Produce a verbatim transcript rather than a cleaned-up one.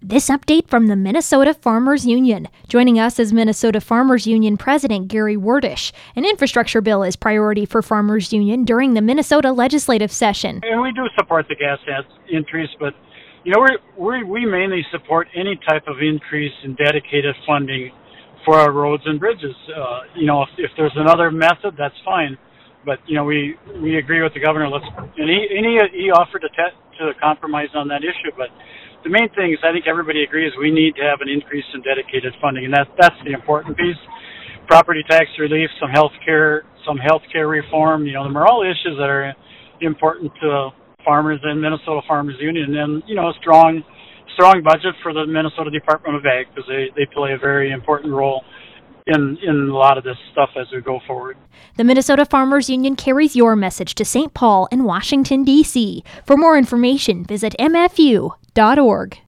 This update from the Minnesota Farmers Union. Joining us is Minnesota Farmers Union President Gary Werdish. An infrastructure bill is priority for Farmers Union during the Minnesota legislative session. And we do support the gas tax increase, but you know we we mainly support any type of increase in dedicated funding for our roads and bridges. Uh, you know, if, if there's another method, that's fine. But you know, we, we agree with the governor. Let's and he and he, he offered to te- to compromise on that issue. But the main thing is, I think everybody agrees we need to have an increase in dedicated funding, and that that's the important piece. Property tax relief, some health care, some health care reform. You know, them are all issues that are important to farmers and Minnesota Farmers Union. And you know, a strong strong budget for the Minnesota Department of Ag, because they, they play a very important role in in a lot of this stuff as we go forward. The Minnesota Farmers Union carries your message to Saint Paul and Washington, D C. For more information, visit m f u dot org.